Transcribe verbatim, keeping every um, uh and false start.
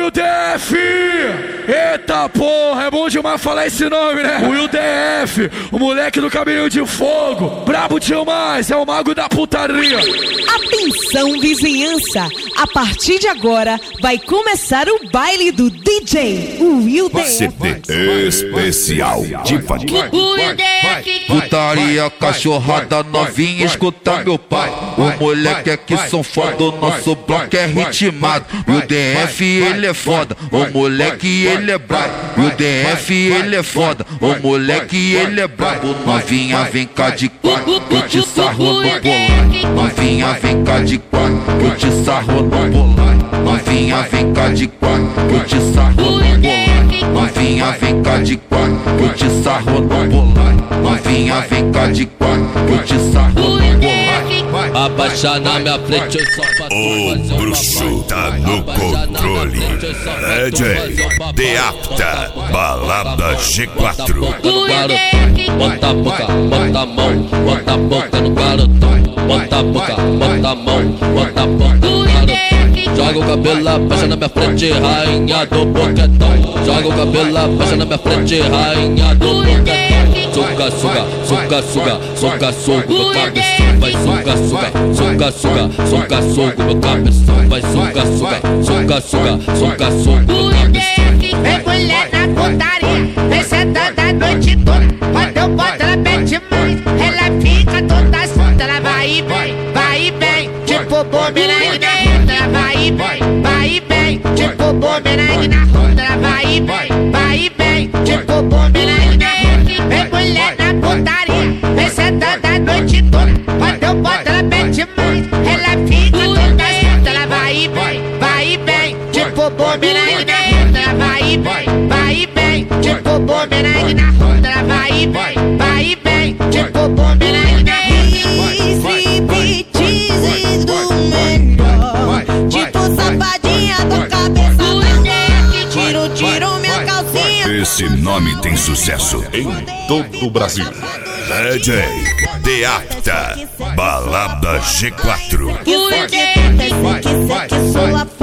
Will D F! Eita porra, é bom demais falar esse nome, né? Will D F, o moleque do cabelinho de fogo, brabo demais, é o mago da putaria. Atenção, vizinhança, a partir de agora vai começar o baile do D J Will D F. C D especial de família. Putaria, cachorrada novinha, escuta meu pai. O moleque aqui são foda, o nosso bloco é ritmado. O D F ele é foda, o moleque ele é brabo. O D F ele é foda, o moleque ele é brabo. Novinha vem cá de quatro, eu te sarro no bolão. Novinha vem cá de quatro, eu te sarro no bolão. Novinha vem cá de quatro, eu te sarro no bolão. Novinha vem cá de quatro, eu te sarro no bolão. Novinha vem cá de quatro, eu te sarro no bolão. Abaixa na minha frente, eu só faço O bruxo tá no controle. D J The Apta, balada G quatro. Bota a boca, bota a mão, bota a boca no garotão. Bota a boca, bota a mão, bota a boca no garotão. Joga o cabelo, abaixa na minha frente, rainha do boquetão. Joga o cabelo, abaixa na minha frente, rainha do boquetão. Suga, suga, suga, suga, suga, suga, meu cabeção. Vai suga, suga, suga, suga, suga, suga, meu cabeção. Vai suga, suga, suga, suga, suga, suga, meu cabeção. Vem mulher na putaria, vem sentando a noite toda. Quando eu boto ela pede mais, ela fica toda solta. Ela vai e vem, vai e vem, tipo bumerangue na roda. Ela vai e vem, vai e vem, tipo bumerangue na roda. Ela vai e vem, vai e vem, tipo bumerangue na roda. Vem mulher na putaria, vem sentando a noite toda. Quando eu boto ela pede mais, ela fica toda solta. Ela vai e vem, vai e vem, tipo bumerangue na roda. Ela vai e vem, vai e vem, tipo bumerangue na roda. Ela vai e vem, vai e vem, tipo bumerangue na roda. Striptease do melhor, tipo safadinha do cabeça na mão. Tiro, tiro minha calcinha. Esse nome tem sucesso em todo o Brasil. D J The Apta, balada G quatro. Que sei que acontece, que sei que sou a